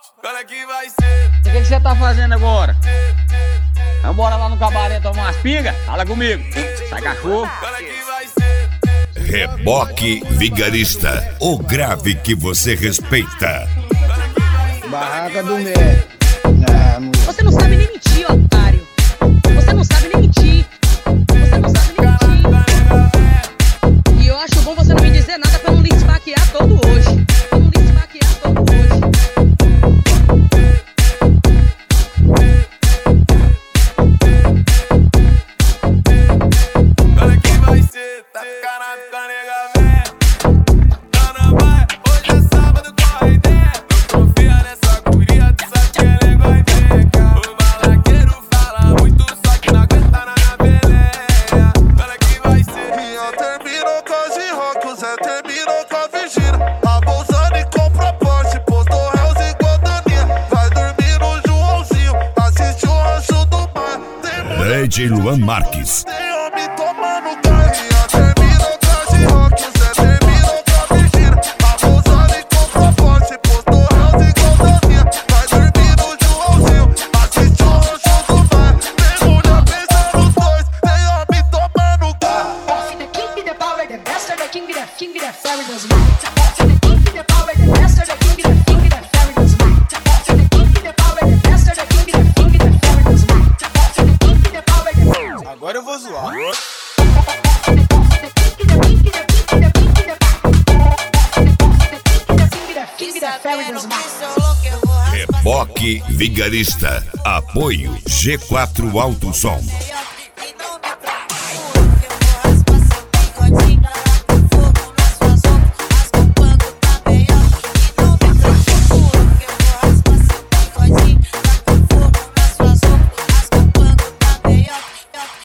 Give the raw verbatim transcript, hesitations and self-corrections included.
Olha que vai ser. O que você tá fazendo agora? Vambora lá no cabaré tomar umas pingas? Fala comigo. Sai cachorro. Olha que vai ser. Reboque Vigarista, o grave que você respeita. Barraca do médico. Ah, mulher. Você não sabe nem mentir, otário. Você não sabe nem mentir. Você não sabe nem mentir. E eu acho bom você não me dizer nada pra não lhe esfaquear todo hoje. Pra não lhe esfaquear todo hoje. Olha que vai ser. Tá caralho com a nega velha. Tá na baia, hoje é sábado, corre ideia. Não confia nessa guria, tu sabe que ela é goiveca. O balaqueiro fala muito, só que não aguenta na minha peleia. Olha que vai ser. Minha terminou com a G-Rock, o Zé terminou com a Virgínia. A Bolsani compra Porsche, postou réus igual Daninha. Vai dormir no Joãozinho, assiste o Rancho do Mar. Tem mulher, D J Luan Marques. tem homem tomando gás. Minha terminou com a G-Rock, o Zé terminou com a Virgínia. A Bolsani compra Porsche, postou réus igual Daninha. Vai dormir no Joãozinho, assiste o Rancho do Mar. Tem mulher pensando os dois, tem homem tomando gás. The king be the power, the best of the king be the king be the fairy does right. The king be the power, the best of the king be the king be the fairy does right. The king be the power, the best of the king be the king be the fairy does right. The king be the power, the Agora eu vou zoar. king be the fairy does right. Reboque Vigarista. Apoio G quatro Alto Som.